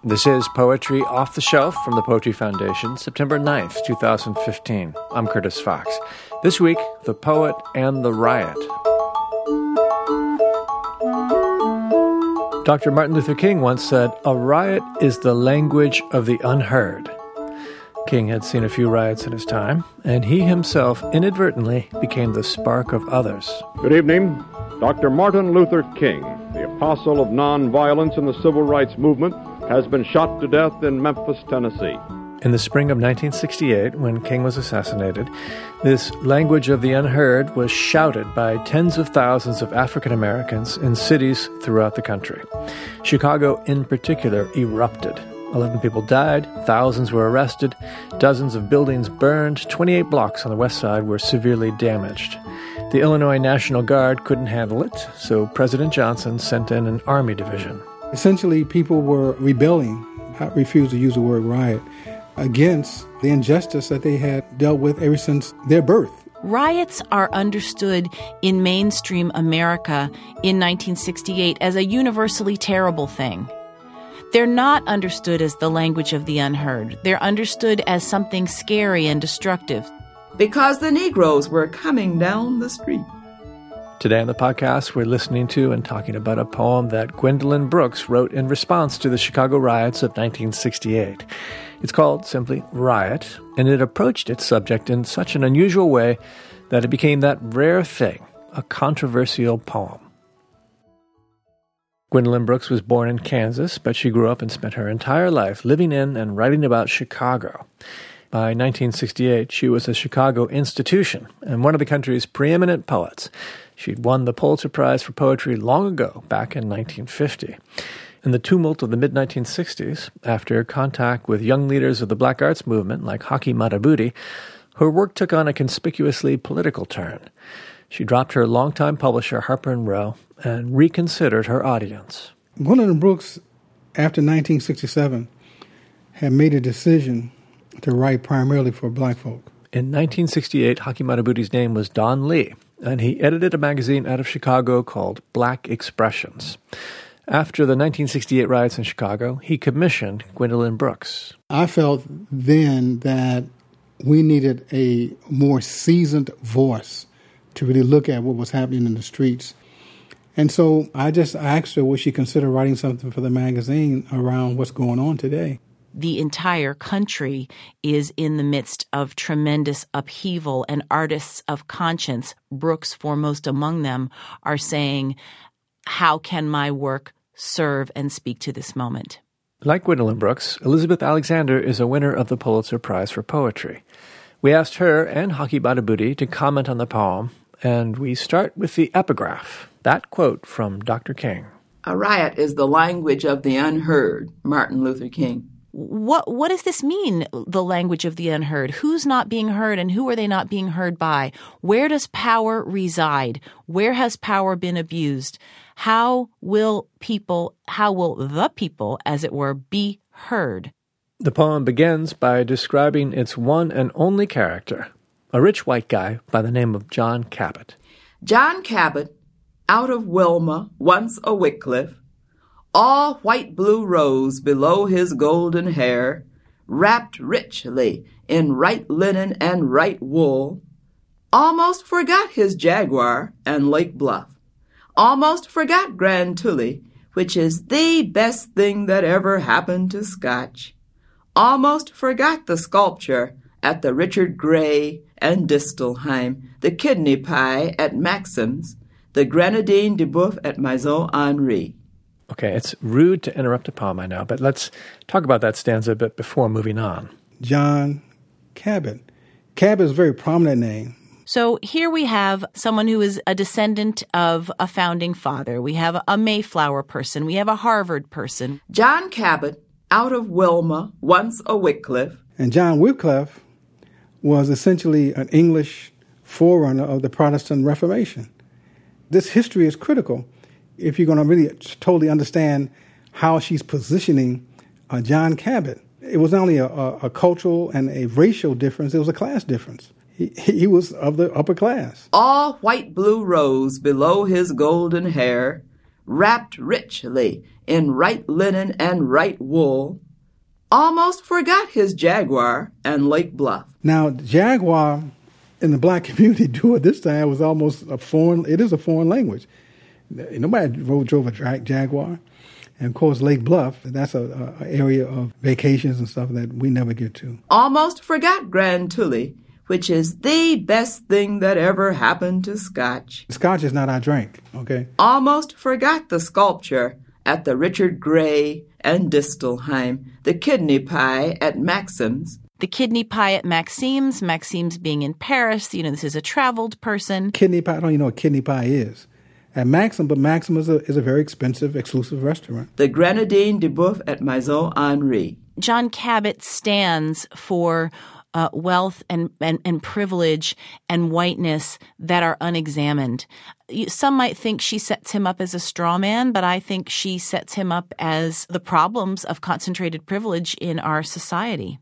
This is Poetry Off the Shelf from the Poetry Foundation, September 9th, 2015. I'm Curtis Fox. This week, The Poet and the Riot. Dr. Martin Luther King once said, "A riot is the language of the unheard." King had seen a few riots in his time, and he himself inadvertently became the spark of others. Good evening. Dr. Martin Luther King, the apostle of nonviolence in the civil rights movement, has been shot to death in Memphis, Tennessee. In the spring of 1968, when King was assassinated, this language of the unheard was shouted by tens of thousands of African Americans in cities throughout the country. Chicago, in particular, erupted. 11 people died, thousands were arrested, dozens of buildings burned, 28 blocks on the west side were severely damaged. The Illinois National Guard couldn't handle it, so President Johnson sent in an army division. Essentially, people were rebelling, I refuse to use the word riot, against the injustice that they had dealt with ever since their birth. Riots are understood in mainstream America in 1968 as a universally terrible thing. They're not understood as the language of the unheard. They're understood as something scary and destructive. Because the Negroes were coming down the street. Today on the podcast, we're listening to and talking about a poem that Gwendolyn Brooks wrote in response to the Chicago riots of 1968. It's called simply Riot, and it approached its subject in such an unusual way that it became that rare thing, a controversial poem. Gwendolyn Brooks was born in Kansas, but she grew up and spent her entire life living in and writing about Chicago. By 1968, she was a Chicago institution and one of the country's preeminent poets. She'd won the Pulitzer Prize for Poetry long ago, back in 1950. In the tumult of the mid-1960s, after contact with young leaders of the Black Arts movement like Haki Madhubuti, her work took on a conspicuously political turn. She dropped her longtime publisher, Harper & Row, and reconsidered her audience. Gwendolyn Brooks, after 1967, had made a decision to write primarily for black folk. In 1968, Haki Madhubuti's name was Don Lee, and he edited a magazine out of Chicago called Black Expressions. After the 1968 riots in Chicago, he commissioned Gwendolyn Brooks. I felt then that we needed a more seasoned voice to really look at what was happening in the streets. And so I just asked her, would she consider writing something for the magazine around what's going on today? The entire country is in the midst of tremendous upheaval, and artists of conscience, Brooks foremost among them, are saying, how can my work serve and speak to this moment? Like Gwendolyn Brooks, Elizabeth Alexander is a winner of the Pulitzer Prize for Poetry. We asked her and Haki Madhubuti to comment on the poem, and we start with the epigraph, that quote from Dr. King. A riot is the language of the unheard, Martin Luther King. What does this mean, the language of the unheard? Who's not being heard and who are they not being heard by? Where does power reside? Where has power been abused? How will the people, as it were, be heard? The poem begins by describing its one and only character, a rich white guy by the name of John Cabot. John Cabot, out of Wilma, once a Wycliffe, all white blue rose below his golden hair, wrapped richly in right linen and right wool, almost forgot his jaguar and Lake Bluff, almost forgot Grand Tully, which is the best thing that ever happened to Scotch, almost forgot the sculpture at the Richard Gray and Distelheim, the kidney pie at Maxim's, the Grenadine de Boeuf at Maison Henri. Okay, it's rude to interrupt a poem, I know, but let's talk about that stanza a bit before moving on. John Cabot. Cabot is a very prominent name. So here we have someone who is a descendant of a founding father. We have a Mayflower person. We have a Harvard person. John Cabot, out of Wilma, once a Wycliffe. And John Wycliffe was essentially an English forerunner of the Protestant Reformation. This history is critical if you're going to really totally understand how she's positioning John Cabot. It was not only a cultural and a racial difference, it was a class difference. He was of the upper class. All white blue rose below his golden hair, wrapped richly in right linen and right wool, almost forgot his jaguar and Lake Bluff. Now, jaguar in the black community during this time was almost it is a foreign language. Nobody drove a jaguar. And of course, Lake Bluff, that's a area of vacations and stuff that we never get to. Almost forgot Grand Tully, which is the best thing that ever happened to Scotch. Scotch is not our drink, okay? Almost forgot the sculpture at the Richard Gray and Distelheim, the kidney pie at Maxim's. The kidney pie at Maxim's being in Paris. This is a traveled person. Kidney pie, I don't even know what kidney pie is. At Maxim, but Maxim is a very expensive, exclusive restaurant. The Grenadine de Boeuf at Maison Henri. John Cabot stands for wealth and privilege and whiteness that are unexamined. Some might think she sets him up as a straw man, but I think she sets him up as the problems of concentrated privilege in our society.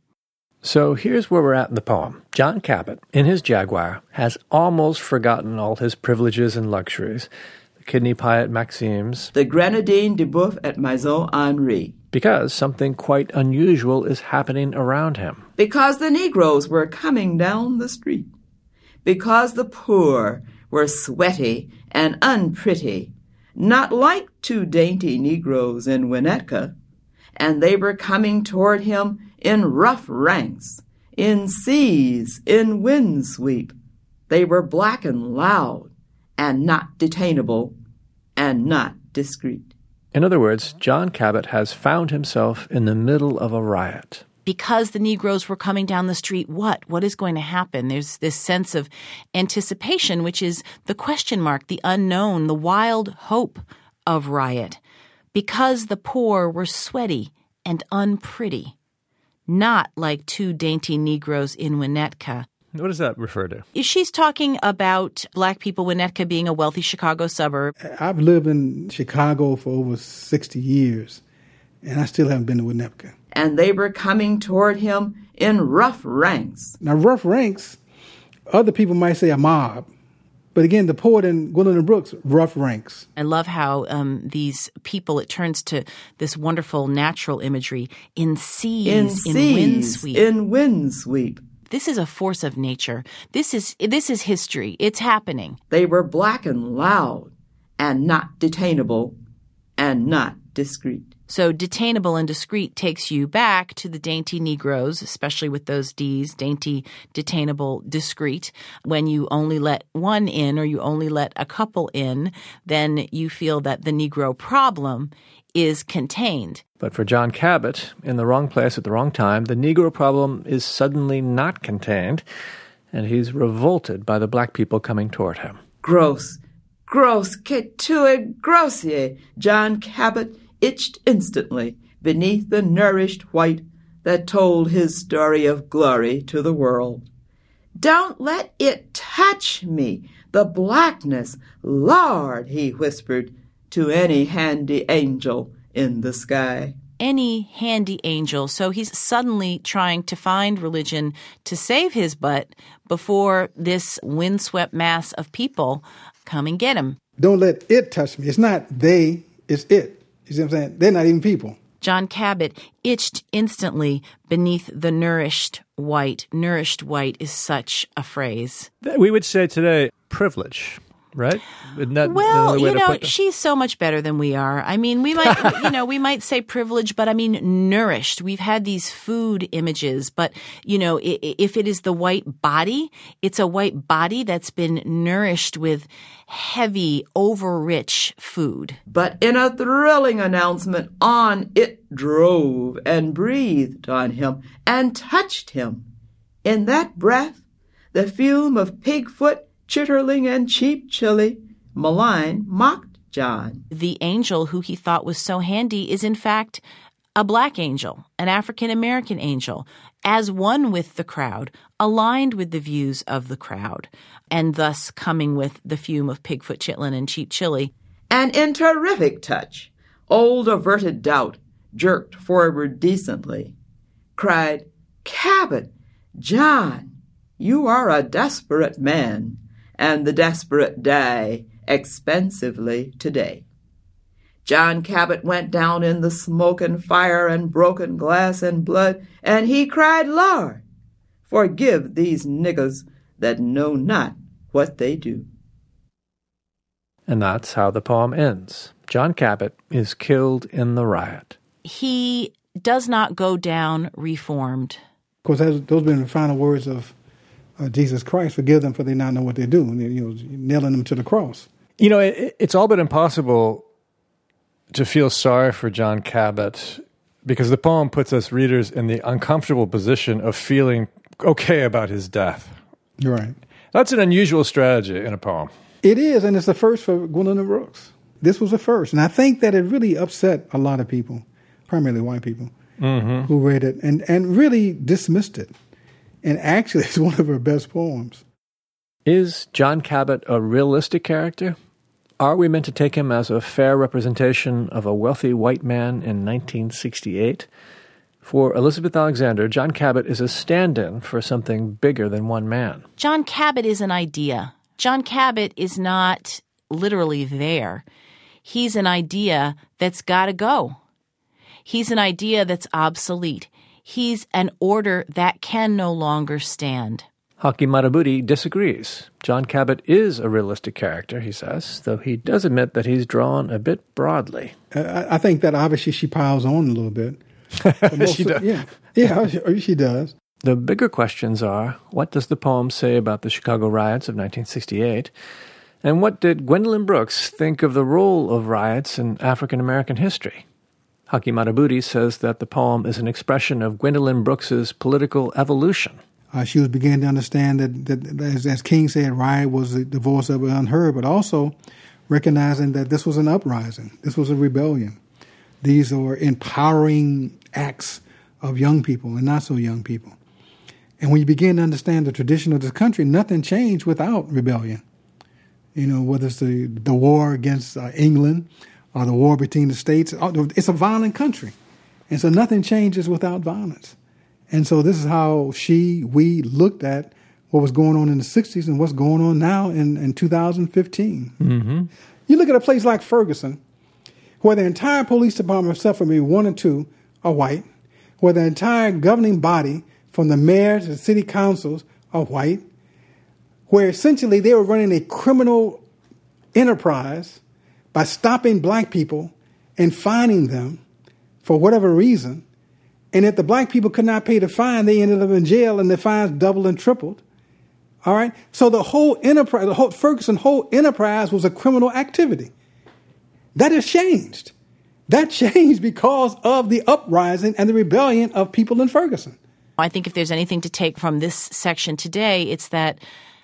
So here's where we're at in the poem. John Cabot, in his Jaguar, has almost forgotten all his privileges and luxuries. The kidney pie at Maxim's. The Grenadine de Boeuf at Maison Henri. Because something quite unusual is happening around him. Because the Negroes were coming down the street. Because the poor were sweaty and unpretty, not like two dainty Negroes in Winnetka, and they were coming toward him in rough ranks, in seas, in windsweep. They were black and loud, and not detainable, and not discreet. In other words, John Cabot has found himself in the middle of a riot. Because the Negroes were coming down the street, what? What is going to happen? There's this sense of anticipation, which is the question mark, the unknown, the wild hope of riot. Because the poor were sweaty and unpretty, not like two dainty Negroes in Winnetka. What does that refer to? She's talking about black people, Winnetka being a wealthy Chicago suburb. I've lived in Chicago for over 60 years, and I still haven't been to Winnetka. And they were coming toward him in rough ranks. Now, rough ranks, other people might say a mob. But again, the poet in Gwendolyn Brooks, rough ranks. I love how these people, it turns to this wonderful natural imagery in seas, in windsweep. In windsweep. This is a force of nature. This is history. It's happening. They were black and loud, and not detainable, and not discreet. So detainable and discreet takes you back to the dainty Negroes, especially with those Ds, dainty, detainable, discreet. When you only let one in or you only let a couple in, then you feel that the Negro problem is contained. But for John Cabot, in the wrong place at the wrong time, the Negro problem is suddenly not contained, and he's revolted by the black people coming toward him. Gross, que tu grossier, John Cabot itched instantly beneath the nourished white that told his story of glory to the world. Don't let it touch me, the blackness. Lord, he whispered to any handy angel in the sky. Any handy angel. So he's suddenly trying to find religion to save his butt before this windswept mass of people come and get him. Don't let it touch me. It's not they, it's it. You see what I'm saying? They're not even people. John Cabot itched instantly beneath the nourished white. Nourished white is such a phrase. We would say today, privilege, right? Well, she's so much better than we are. I mean, we might, we might say privilege, but I mean nourished. We've had these food images, but, if it is the white body, it's a white body that's been nourished with heavy, over-rich food. But in a thrilling announcement, on it drove and breathed on him and touched him. In that breath, the fume of pigfoot, chitterling, and cheap chili, malign, mocked John. The angel who he thought was so handy is in fact a black angel, an African-American angel, as one with the crowd, aligned with the views of the crowd, and thus coming with the fume of pigfoot, chitlin, and cheap chili. And in terrific touch, old averted doubt jerked forward decently, cried, Cabot, John, you are a desperate man, and the desperate die expensively today. John Cabot went down in the smoke and fire and broken glass and blood, and he cried, Lord, forgive these niggers that know not what they do. And that's how the poem ends. John Cabot is killed in the riot. He does not go down reformed. Of course, those have been the final words of Jesus Christ, forgive them for they not know what they do, nailing them to the cross. It's all but impossible to feel sorry for John Cabot because the poem puts us readers in the uncomfortable position of feeling okay about his death. Right. That's an unusual strategy in a poem. It is, and it's the first for Gwendolyn Brooks. This was the first, and I think that it really upset a lot of people, primarily white people, who read it and really dismissed it. And actually, it's one of her best poems. Is John Cabot a realistic character? Are we meant to take him as a fair representation of a wealthy white man in 1968? For Elizabeth Alexander, John Cabot is a stand-in for something bigger than one man. John Cabot is an idea. John Cabot is not literally there. He's an idea that's got to go. He's an idea that's obsolete. He's an order that can no longer stand. Haki Madhubuti disagrees. John Cabot is a realistic character, he says, though he does admit that he's drawn a bit broadly. I think that obviously she piles on a little bit. She does. Yeah, she does. The bigger questions are, what does the poem say about the Chicago riots of 1968? And what did Gwendolyn Brooks think of the role of riots in African-American history? Haki Madhubuti says that the poem is an expression of Gwendolyn Brooks's political evolution. She was beginning to understand that as King said, riot was the voice of the unheard, but also recognizing that this was an uprising. This was a rebellion. These were empowering acts of young people and not so young people. And when you begin to understand the tradition of this country, nothing changed without rebellion. Whether it's the war against England or the war between the states, it's a violent country. And so nothing changes without violence. And so this is how we looked at what was going on in the 60s and what's going on now in 2015. Mm-hmm. You look at a place like Ferguson, where the entire police department, except for maybe one or two, are white, where the entire governing body, from the mayor to the city councils, are white, where essentially they were running a criminal enterprise by stopping black people and fining them for whatever reason. And if the black people could not pay the fine, they ended up in jail and the fines doubled and tripled. All right. So the whole enterprise, Ferguson whole enterprise was a criminal activity. That has changed. That changed because of the uprising and the rebellion of people in Ferguson. I think if there's anything to take from this section today, it's that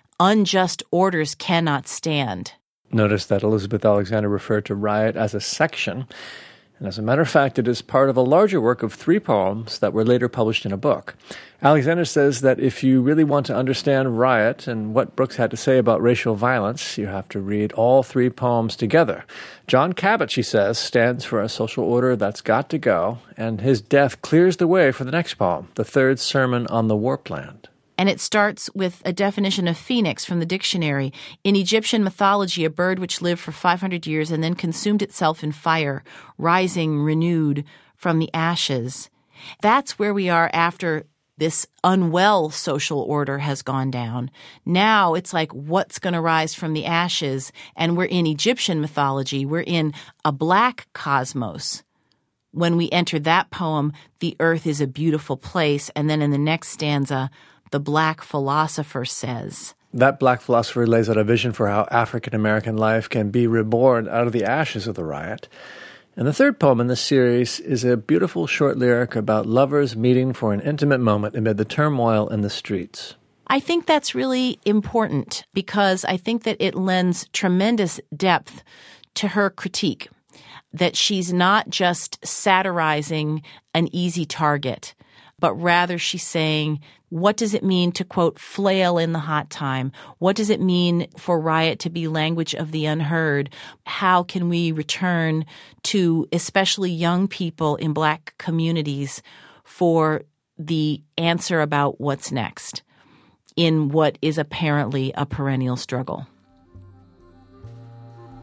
unjust orders cannot stand. Notice that Elizabeth Alexander referred to riot as a section. And as a matter of fact, it is part of a larger work of 3 poems that were later published in a book. Alexander says that if you really want to understand riot and what Brooks had to say about racial violence, you have to read all 3 poems together. John Cabot, she says, stands for a social order that's got to go, and his death clears the way for the next poem, the 3rd Sermon on the Warpland. And it starts with a definition of phoenix from the dictionary. In Egyptian mythology, a bird which lived for 500 years and then consumed itself in fire, rising renewed from the ashes. That's where we are after this unwell social order has gone down. Now it's like, what's going to rise from the ashes? And we're in Egyptian mythology. We're in a black cosmos. When we enter that poem, the earth is a beautiful place. And then in the next stanza, the black philosopher says. That black philosopher lays out a vision for how African-American life can be reborn out of the ashes of the riot. And the 3rd poem in this series is a beautiful short lyric about lovers meeting for an intimate moment amid the turmoil in the streets. I think that's really important because I think that it lends tremendous depth to her critique, that she's not just satirizing an easy target, but rather she's saying, what does it mean to, quote, flail in the hot time? What does it mean for riot to be language of the unheard? How can we return to especially young people in black communities for the answer about what's next in what is apparently a perennial struggle?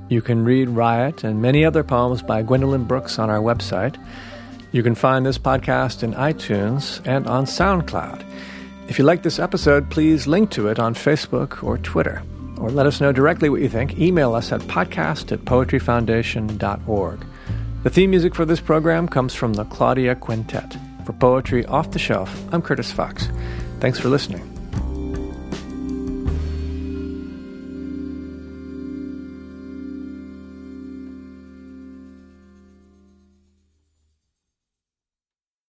You can read Riot and many other poems by Gwendolyn Brooks on our website. You can find this podcast in iTunes and on SoundCloud. If you like this episode, please link to it on Facebook or Twitter. Or let us know directly what you think. Email us at podcast@poetryfoundation.org. The theme music for this program comes from the Claudia Quintet. For Poetry Off the Shelf, I'm Curtis Fox. Thanks for listening.